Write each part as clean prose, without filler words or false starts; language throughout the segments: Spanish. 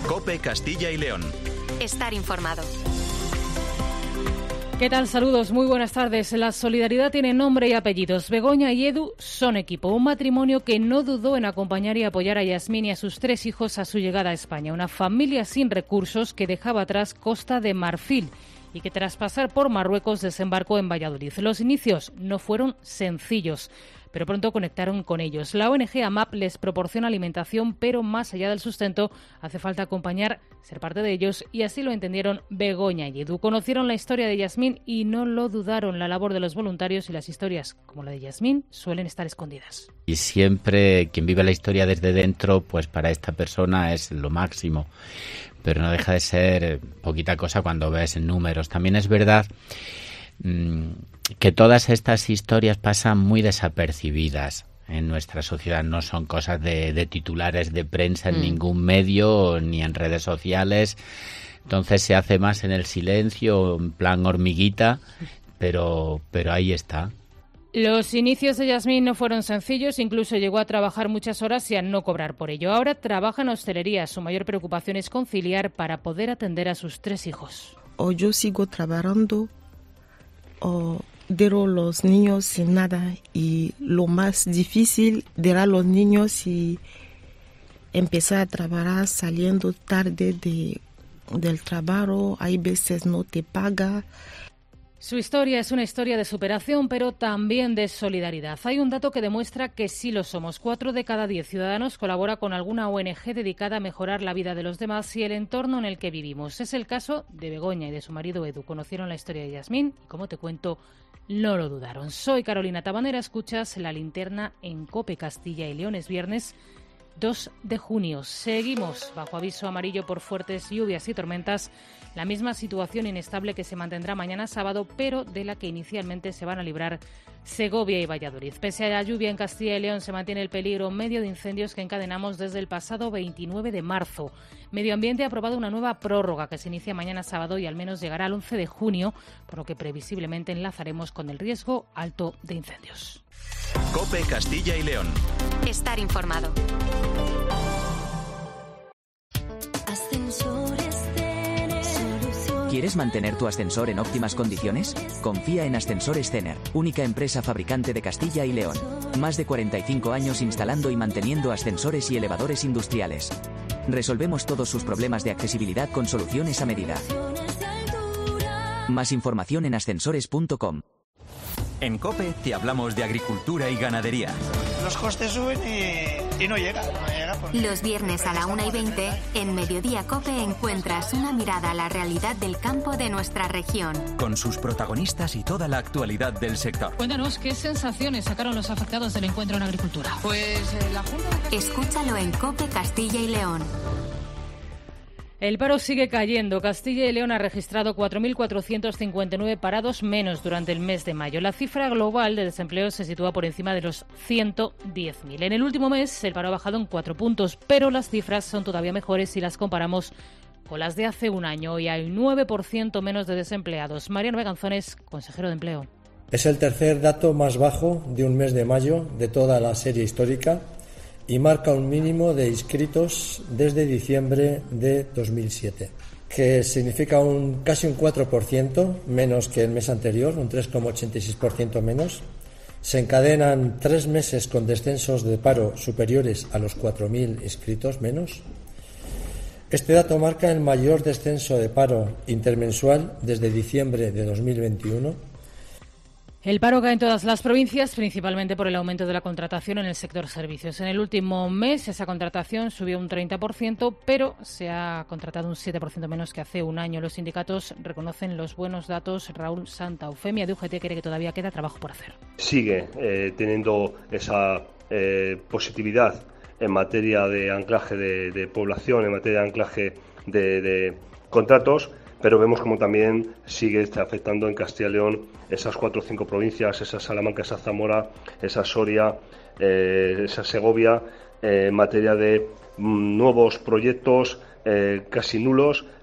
COPE Castilla y León. Estar informado. ¿Qué tal? Saludos, muy buenas tardes. La solidaridad tiene nombre y apellidos. Begoña y Edu son equipo, un matrimonio que no dudó en acompañar y apoyar a Yasmín y a sus 3 hijos a su llegada a España. Una familia sin recursos que dejaba atrás Costa de Marfil y que tras pasar por Marruecos desembarcó en Valladolid. Los inicios no fueron sencillos, pero pronto conectaron con ellos. La ONG AMAP les proporciona alimentación, pero más allá del sustento hace falta acompañar, ser parte de ellos, y así lo entendieron Begoña y Edu. Conocieron la historia de Yasmín y no lo dudaron. La labor de los voluntarios y las historias como la de Yasmín suelen estar escondidas. Y siempre quien vive la historia desde dentro, pues para esta persona es lo máximo. Pero no deja de ser poquita cosa cuando ves números. También es verdad que todas estas historias pasan muy desapercibidas en nuestra sociedad. No son cosas de titulares de prensa en ningún medio ni en redes sociales. Entonces se hace más en el silencio, en plan hormiguita, pero ahí está. Los inicios de Yasmín no fueron sencillos, incluso llegó a trabajar muchas horas y a no cobrar por ello. Ahora trabaja en hostelería, su mayor preocupación es conciliar para poder atender a sus 3 hijos. O yo sigo trabajando o dejo los niños sin nada, y lo más difícil de a los niños y empezar a trabajar saliendo tarde del trabajo, hay veces no te paga. Su historia es una historia de superación, pero también de solidaridad. Hay un dato que demuestra que sí lo somos. 4 de cada 10 ciudadanos colabora con alguna ONG dedicada a mejorar la vida de los demás y el entorno en el que vivimos. Es el caso de Begoña y de su marido Edu. Conocieron la historia de Yasmín y, como te cuento, no lo dudaron. Soy Carolina Tabanera, escuchas La Linterna en COPE Castilla y León. Es viernes 2 de junio. Seguimos bajo aviso amarillo por fuertes lluvias y tormentas. La misma situación inestable que se mantendrá mañana sábado, pero de la que inicialmente se van a librar Segovia y Valladolid. Pese a la lluvia en Castilla y León, se mantiene el peligro medio de incendios que encadenamos desde el pasado 29 de marzo. Medio Ambiente ha aprobado una nueva prórroga que se inicia mañana sábado y al menos llegará al 11 de junio, por lo que previsiblemente enlazaremos con el riesgo alto de incendios. COPE Castilla y León. Estar informado. ¿Quieres mantener tu ascensor en óptimas condiciones? Confía en Ascensores Cener, única empresa fabricante de Castilla y León. Más de 45 años instalando y manteniendo ascensores y elevadores industriales. Resolvemos todos sus problemas de accesibilidad con soluciones a medida. Más información en ascensores.com. En COPE te hablamos de agricultura y ganadería. Los costes suben y no llega. Los viernes a la 1:20, en Mediodía COPE encuentras una mirada a la realidad del campo de nuestra región. Con sus protagonistas y toda la actualidad del sector. Cuéntanos qué sensaciones sacaron los afectados del encuentro en agricultura. Pues la Junta... Escúchalo en COPE Castilla y León. El paro sigue cayendo. Castilla y León ha registrado 4.459 parados menos durante el mes de mayo. La cifra global de desempleo se sitúa por encima de los 110.000. En el último mes el paro ha bajado en 4 puntos, pero las cifras son todavía mejores si las comparamos con las de hace un año. Hoy hay 9% menos de desempleados. Mariano Beganzones, consejero de Empleo. Es el tercer dato más bajo de un mes de mayo de toda la serie histórica y marca un mínimo de inscritos desde diciembre de 2007, que significa casi un 4% menos que el mes anterior, un 3,86% menos. Se encadenan 3 meses con descensos de paro superiores a los 4.000 inscritos menos. Este dato marca el mayor descenso de paro intermensual desde diciembre de 2021. El paro cae en todas las provincias, principalmente por el aumento de la contratación en el sector servicios. En el último mes esa contratación subió un 30%, pero se ha contratado un 7% menos que hace un año. Los sindicatos reconocen los buenos datos. Raúl Santa Eufemia de UGT cree que todavía queda trabajo por hacer. Sigue teniendo esa positividad en materia de anclaje de población, en materia de anclaje de contratos, pero vemos como también sigue afectando en Castilla y León esas 4 o 5 provincias, esa Salamanca, esa Zamora, esa Soria, esa Segovia, en materia de nuevos proyectos casi nulos.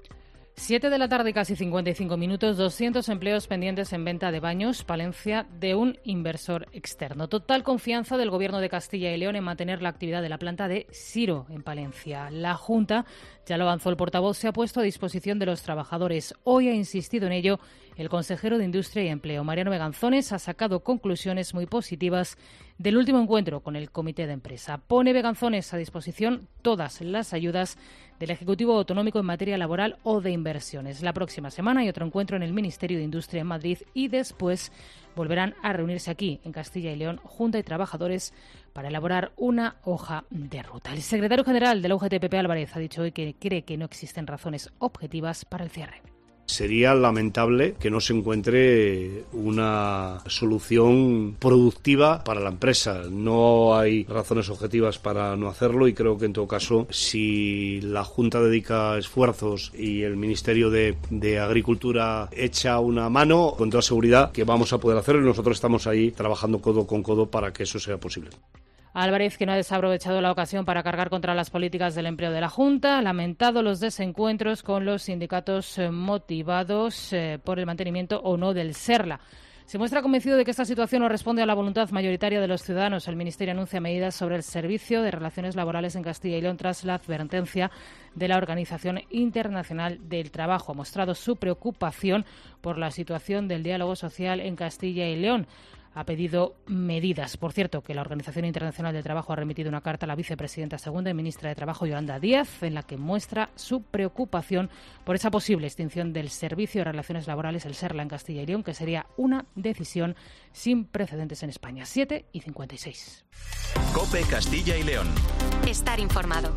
7 de la tarde, casi 55 minutos, 200 empleos pendientes en venta de baños, Palencia, de un inversor externo. Total confianza del Gobierno de Castilla y León en mantener la actividad de la planta de Siro en Palencia. La Junta, ya lo avanzó el portavoz, se ha puesto a disposición de los trabajadores. Hoy ha insistido en ello el consejero de Industria y Empleo, Mariano Beganzones, ha sacado conclusiones muy positivas del último encuentro con el comité de empresa. Pone Beganzones a disposición todas las ayudas del Ejecutivo Autonómico en materia laboral o de inversiones. La próxima semana hay otro encuentro en el Ministerio de Industria en Madrid y después volverán a reunirse aquí, en Castilla y León, Junta y trabajadores, para elaborar una hoja de ruta. El secretario general de la UGT, Pepe Álvarez, ha dicho hoy que cree que no existen razones objetivas para el cierre. Sería lamentable que no se encuentre una solución productiva para la empresa. No hay razones objetivas para no hacerlo y creo que en todo caso, si la Junta dedica esfuerzos y el Ministerio de Agricultura echa una mano, con toda seguridad que vamos a poder hacerlo y nosotros estamos ahí trabajando codo con codo para que eso sea posible. Álvarez, que no ha desaprovechado la ocasión para cargar contra las políticas del empleo de la Junta, ha lamentado los desencuentros con los sindicatos motivados por el mantenimiento o no del SERLA. Se muestra convencido de que esta situación no responde a la voluntad mayoritaria de los ciudadanos. El Ministerio anuncia medidas sobre el Servicio de Relaciones Laborales en Castilla y León tras la advertencia de la Organización Internacional del Trabajo. Ha mostrado su preocupación por la situación del diálogo social en Castilla y León. Ha pedido medidas. Por cierto, que la Organización Internacional del Trabajo ha remitido una carta a la vicepresidenta segunda y ministra de Trabajo, Yolanda Díaz, en la que muestra su preocupación por esa posible extinción del Servicio de Relaciones Laborales, el SERLA, en Castilla y León, que sería una decisión sin precedentes en España. 7:56. COPE Castilla y León. Estar informado.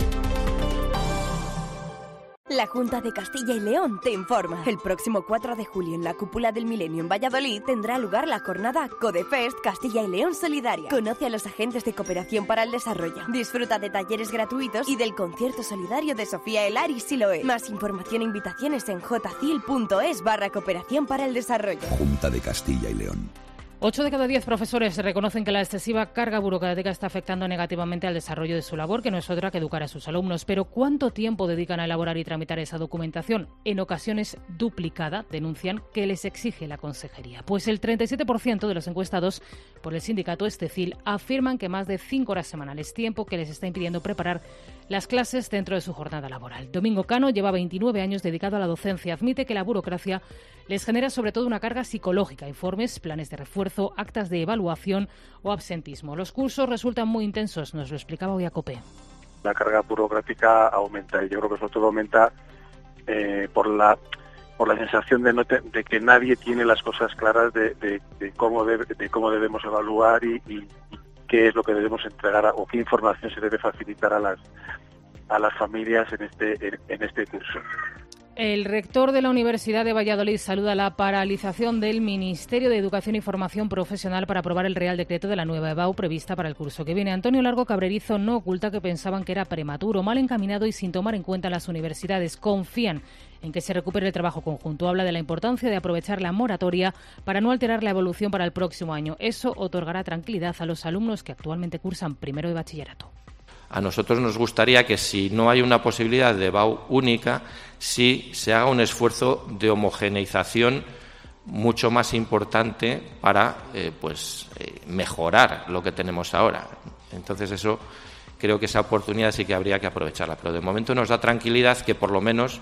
La Junta de Castilla y León te informa. El próximo 4 de julio en la Cúpula del Milenio en Valladolid tendrá lugar la jornada Codefest Castilla y León Solidaria. Conoce a los agentes de cooperación para el desarrollo. Disfruta de talleres gratuitos y del concierto solidario de Sofía Elar y Siloé. Más información e invitaciones en jcil.es/cooperación para el desarrollo. Junta de Castilla y León. 8 de cada 10 profesores reconocen que la excesiva carga burocrática está afectando negativamente al desarrollo de su labor, que no es otra que educar a sus alumnos. Pero ¿cuánto tiempo dedican a elaborar y tramitar esa documentación? En ocasiones duplicada, denuncian que les exige la consejería. Pues el 37% de los encuestados por el sindicato Estecil afirman que más de 5 horas semanales, tiempo que les está impidiendo preparar las clases dentro de su jornada laboral. Domingo Cano lleva 29 años dedicado a la docencia. Admite que la burocracia les genera sobre todo una carga psicológica, informes, planes de refuerzo, actas de evaluación o absentismo. Los cursos resultan muy intensos, nos lo explicaba hoy a COPE. La carga burocrática aumenta y yo creo que sobre todo aumenta por la sensación de que nadie tiene las cosas claras de cómo debemos evaluar y qué es lo que debemos entregar o qué información se debe facilitar a las familias en este curso. El rector de la Universidad de Valladolid saluda la paralización del Ministerio de Educación y Formación Profesional para aprobar el Real Decreto de la nueva EBAU prevista para el curso que viene. Antonio Largo Cabrerizo no oculta que pensaban que era prematuro, mal encaminado y sin tomar en cuenta las universidades. Confían en que se recupere el trabajo conjunto. Habla de la importancia de aprovechar la moratoria para no alterar la evolución para el próximo año. Eso otorgará tranquilidad a los alumnos que actualmente cursan primero de bachillerato. A nosotros nos gustaría que, si no hay una posibilidad de EBAU única, sí se haga un esfuerzo de homogeneización mucho más importante para mejorar lo que tenemos ahora. Entonces eso, creo que esa oportunidad sí que habría que aprovecharla. Pero de momento nos da tranquilidad que por lo menos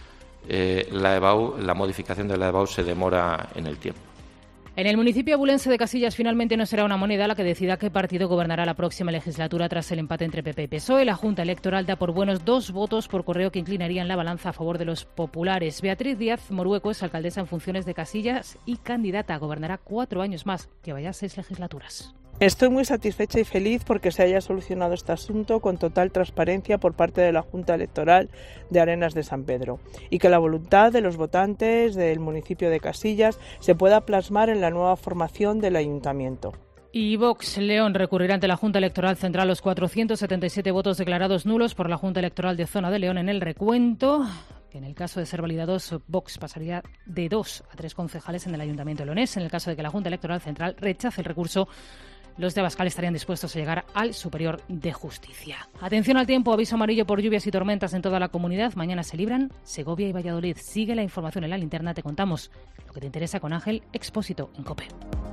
la modificación de la EBAU se demora en el tiempo. En el municipio abulense de Casillas finalmente no será una moneda la que decida qué partido gobernará la próxima legislatura tras el empate entre PP y PSOE. La Junta Electoral da por buenos 2 votos por correo que inclinarían la balanza a favor de los populares. Beatriz Díaz Morueco es alcaldesa en funciones de Casillas y candidata. Gobernará 4 años más, que vaya 6 legislaturas. Estoy muy satisfecha y feliz porque se haya solucionado este asunto con total transparencia por parte de la Junta Electoral de Arenas de San Pedro y que la voluntad de los votantes del municipio de Casillas se pueda plasmar en la nueva formación del ayuntamiento. Y Vox León recurrirá ante la Junta Electoral Central los 477 votos declarados nulos por la Junta Electoral de Zona de León en el recuento. En el caso de ser validados, Vox pasaría de 2 a 3 concejales en el Ayuntamiento leonés. En el caso de que la Junta Electoral Central rechace el recurso, los de Abascal estarían dispuestos a llegar al Superior de Justicia. Atención al tiempo, aviso amarillo por lluvias y tormentas en toda la comunidad. Mañana se libran Segovia y Valladolid. Sigue la información en la linterna, te contamos lo que te interesa con Ángel Expósito en COPE.